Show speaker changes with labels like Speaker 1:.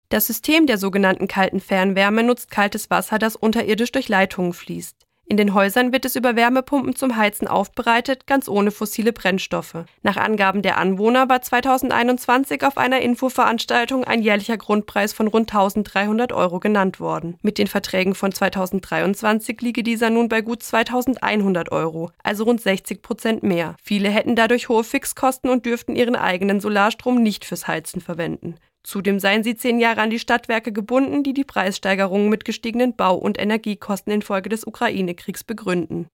Speaker 1: Das System der sogenannten kalten Fernwärme nutzt kaltes Wasser, das unterirdisch durch Leitungen fließt. In den Häusern wird es über Wärmepumpen zum Heizen aufbereitet, ganz ohne fossile Brennstoffe. Nach Angaben der Anwohner war 2021 auf einer Infoveranstaltung ein jährlicher Grundpreis von rund 1.300 € genannt worden. Mit den Verträgen von 2023 liege dieser nun bei gut 2.100 €, also rund 60% mehr. Viele hätten dadurch hohe Fixkosten und dürften ihren eigenen Solarstrom nicht fürs Heizen verwenden. Zudem seien sie 10 Jahre an die Stadtwerke gebunden, die die Preissteigerungen mit gestiegenen Bau- und Energiekosten infolge des Ukraine-Kriegs begründen.